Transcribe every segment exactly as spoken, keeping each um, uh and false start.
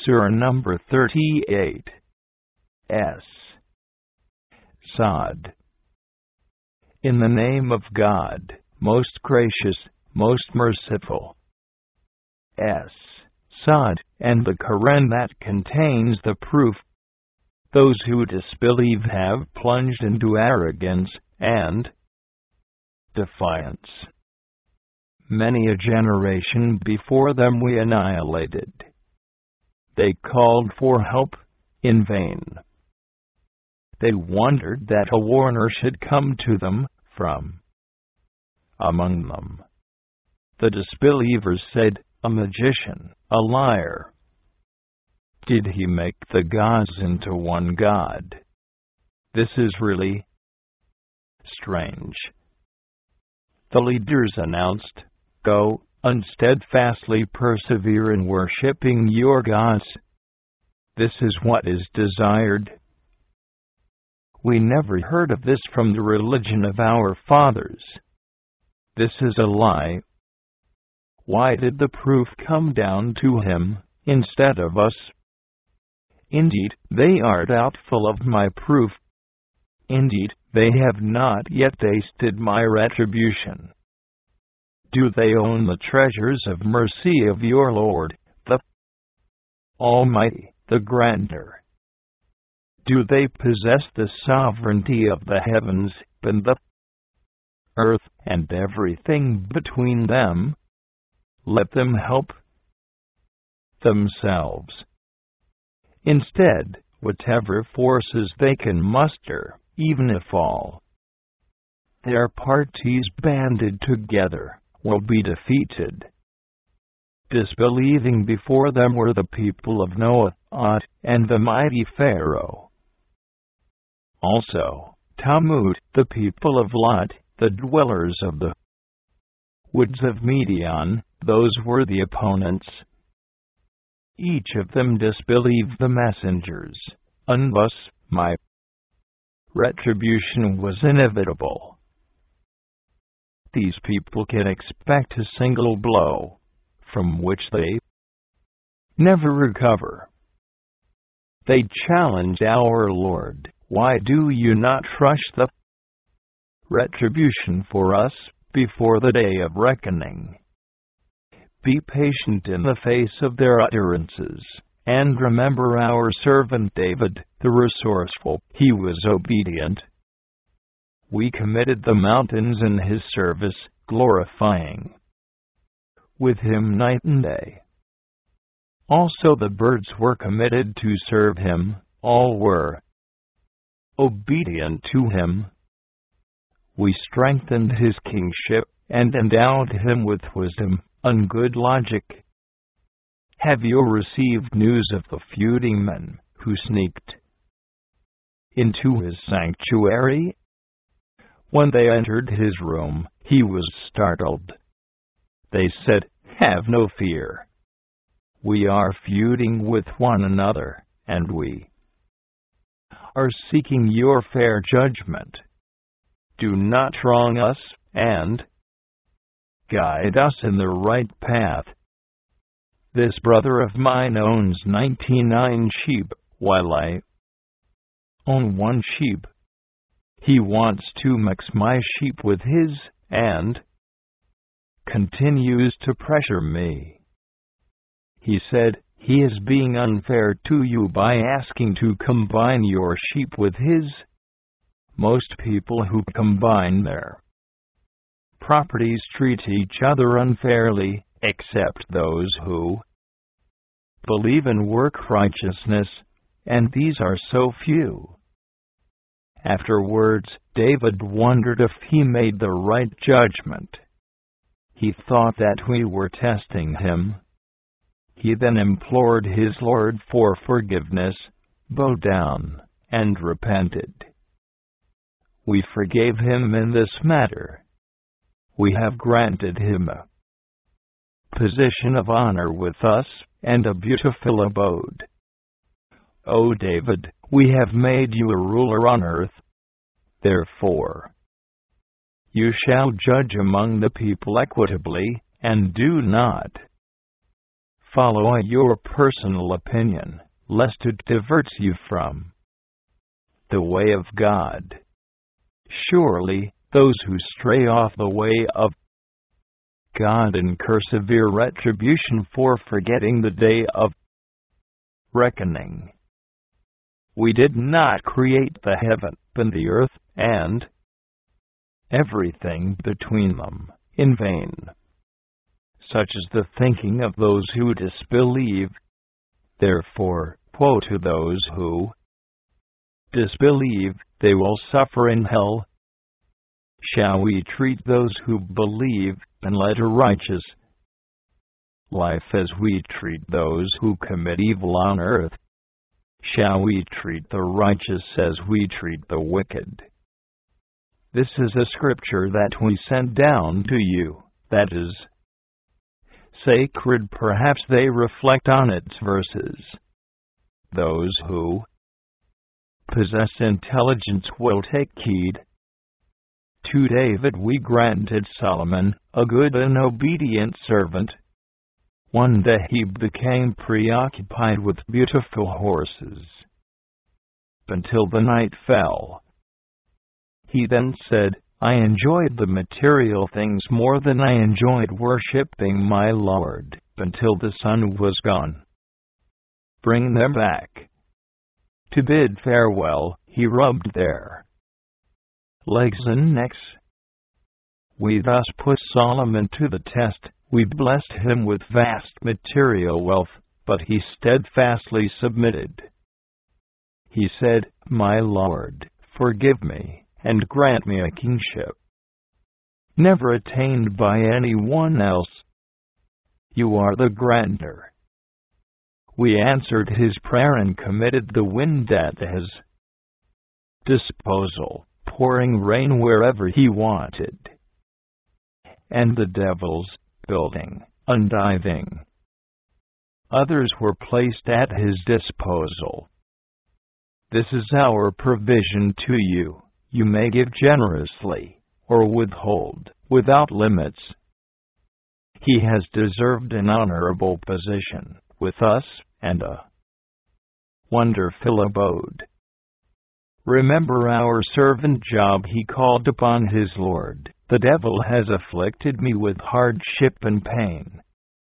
Surah number thirty-eight. S. Sod. In the name of God, most gracious, most merciful. S. Sod, and the Quran that contains the proof. Those who disbelieve have plunged into arrogance and defiance. Many a generation before them we annihilated. They called for help in vain. They wondered that a warner should come to them from among them. The disbelievers said, a magician, a liar. Did he make the gods into one god? This is really strange. The leaders announced, go, unsteadfastly persevere in worshipping your gods. This is what is desired. We never heard of this from the religion of our fathers. This is a lie. Why did the proof come down to him, instead of us? Indeed, they are doubtful of my proof. Indeed, they have not yet tasted my retribution. Do they own the treasures of mercy of your Lord, the Almighty, the Grandeur? Do they possess the sovereignty of the heavens, and the earth, and everything between them? Let them help themselves. Instead, whatever forces they can muster, even if all their parties banded together, will be defeated. Disbelieving before them were the people of Noah, Ad, and the mighty Pharaoh. Also, Thamud, the people of Lot, the dwellers of the woods of Midian, those were the opponents. Each of them disbelieved the messengers, and thus my retribution was inevitable. These people can expect a single blow, from which they never recover. They challenge our Lord, why do you not rush the retribution for us before the day of reckoning? Be patient in the face of their utterances, and remember our servant David, the resourceful. He was obedient. We committed the mountains in his service, glorifying with him night and day. Also the birds were committed to serve him, all were obedient to him. We strengthened his kingship, and endowed him with wisdom and good logic. Have you received news of the feuding men who sneaked into his sanctuary? When they entered his room, he was startled. They said, have no fear. We are feuding with one another, and we are seeking your fair judgment. Do not wrong us, and guide us in the right path. This brother of mine owns ninety-nine sheep, while I own one sheep. He wants to mix my sheep with his, and continues to pressure me. He said, he is being unfair to you by asking to combine your sheep with his. Most people who combine their properties treat each other unfairly, except those who believe in work righteousness, and these are so few. Afterwards, David wondered if he made the right judgment. He thought that we were testing him. He then implored his Lord for forgiveness, bowed down, and repented. We forgave him in this matter. We have granted him a position of honor with us, and a beautiful abode. O David, we have made you a ruler on earth. Therefore, you shall judge among the people equitably, and do not follow your personal opinion, lest it diverts you from the way of God. Surely, those who stray off the way of God incur severe retribution for forgetting the day of reckoning. We did not create the heaven and the earth, and everything between them, in vain. Such is the thinking of those who disbelieve. Therefore, woe to those who disbelieve, they will suffer in hell. Shall we treat those who believe and lead a righteous life as we treat those who commit evil on earth? Shall we treat the righteous as we treat the wicked? This is a scripture that we sent down to you, that is sacred. Perhaps they reflect on its verses. Those who possess intelligence will take heed. To David we granted Solomon, a good and obedient servant. One day he became preoccupied with beautiful horses, until the night fell. He then said, I enjoyed the material things more than I enjoyed worshipping my Lord, until the sun was gone. Bring them back. To bid farewell, he rubbed their legs and necks. We thus put Solomon to the test. We blessed him with vast material wealth, but he steadfastly submitted. He said, My Lord, forgive me, and grant me a kingship never attained by anyone else. You are the granter. We answered his prayer and committed the wind at his disposal, pouring rain wherever he wanted, and the devils building, undiving. Others were placed at his disposal. This is our provision to you. You may give generously, or withhold, without limits. He has deserved an honorable position with us, and a wonderful abode. Remember our servant Job. He called upon his Lord. The devil has afflicted me with hardship and pain.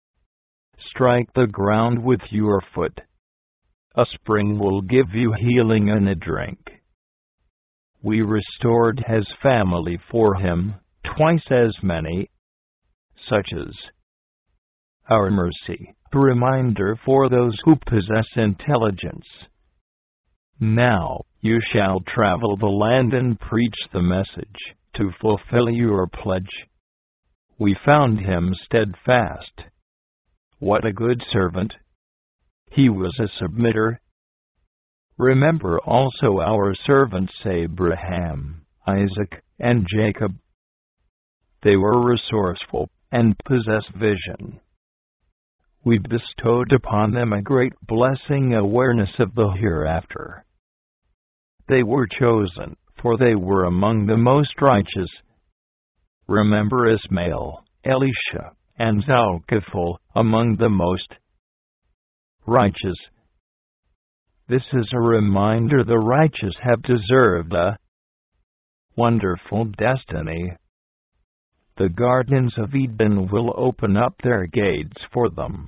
Strike the ground with your foot. A spring will give you healing and a drink. We restored his family for him, twice as many. Such is our mercy, a reminder for those who possess intelligence. Now, you shall travel the land and preach the message, to fulfill your pledge. We found him steadfast. What a good servant! He was a submitter. Remember also our servants Abraham, Isaac, and Jacob. They were resourceful, and possessed vision. We bestowed upon them a great blessing, awareness of the hereafter. They were chosen, for they were among the most righteous. Remember Ismail, Elisha, and Zalkifil, among the most righteous. This is a reminder the righteous have deserved a wonderful destiny. The gardens of Eden will open up their gates for them.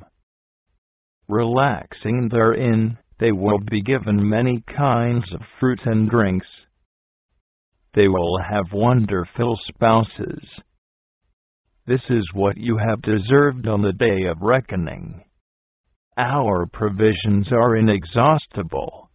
Relaxing therein, they will be given many kinds of fruit and drinks. They will have wonderful spouses. This is what you have deserved on the day of reckoning. Our provisions are inexhaustible.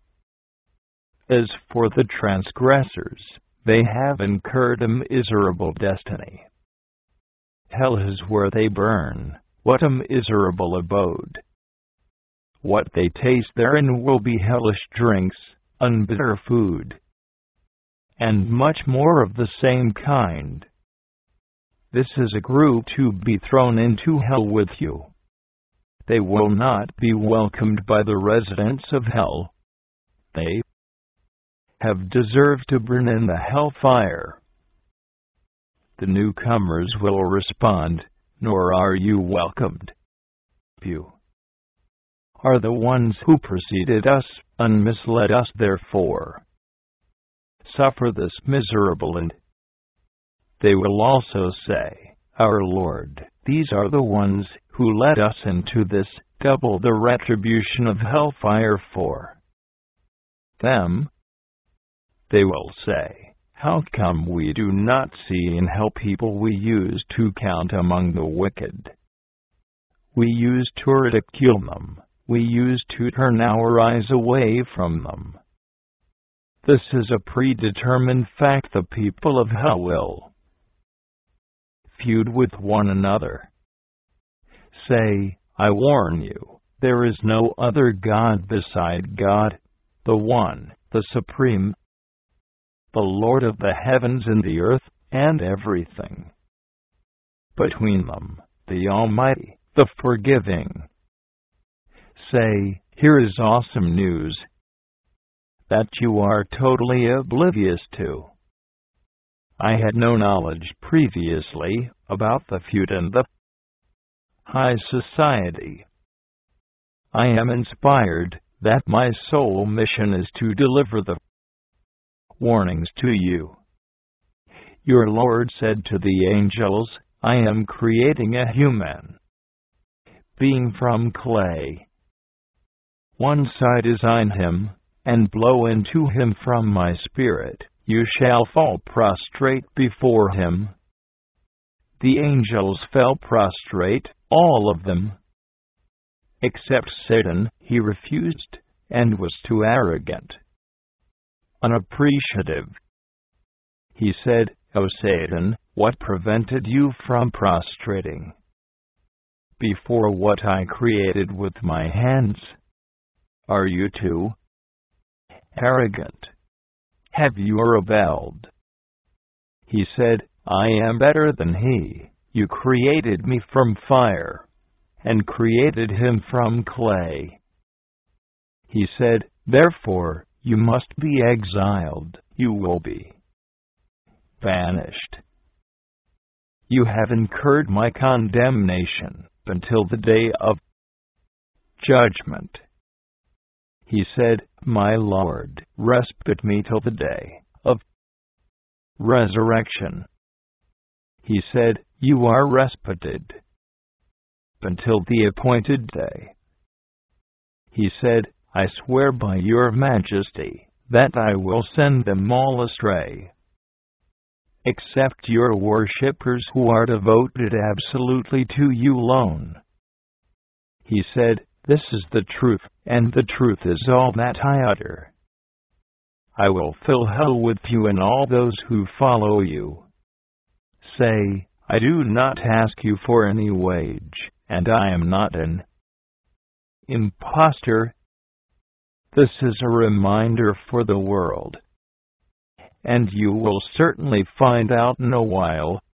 As for the transgressors, they have incurred a miserable destiny. Hell is where they burn. What a miserable abode! What they taste therein will be hellish drinks, unbitter food, and much more of the same kind. This is a group to be thrown into hell with you. They will not be welcomed by the residents of hell. They have deserved to burn in the hell fire. The newcomers will respond, nor are you welcomed. you are the ones who preceded us and misled us. Therefore, suffer this miserable end. They will also say, Our Lord, these are the ones who led us into this, double the retribution of hellfire for them. They will say, How come we do not see in how people we used to count among the wicked? We used to ridicule them. We used to turn our eyes away from them. This is a predetermined fact. The people of hell will feud with one another. Say, I warn you, there is no other God beside God, the One, the Supreme, the Lord of the heavens and the earth, and everything between them, the Almighty, the Forgiving. Say, here is awesome news that you are totally oblivious to. I had no knowledge previously about the feud and the high society. I am inspired that my sole mission is to deliver the warnings to you. Your Lord said to the angels, I am creating a human being from clay. Once I design him, and blow into him from my spirit, you shall fall prostrate before him. The angels fell prostrate, all of them, except Satan. He refused, and was too arrogant, unappreciative. He said, O Satan, what prevented you from prostrating before what I created with my hands? Are you too arrogant? Have you rebelled? He said, I am better than he. You created me from fire, and created him from clay. He said, therefore, you must be exiled. You will be banished. You have incurred my condemnation until the day of judgment. He said, My Lord, respite me till the day of resurrection. He said, You are respited until the appointed day. He said, I swear by your majesty that I will send them all astray, except your worshippers who are devoted absolutely to you alone. He said, This is the truth, and the truth is all that I utter. I will fill hell with you and all those who follow you. Say, I do not ask you for any wage, and I am not an impostor. This is a reminder for the world, and you will certainly find out in a while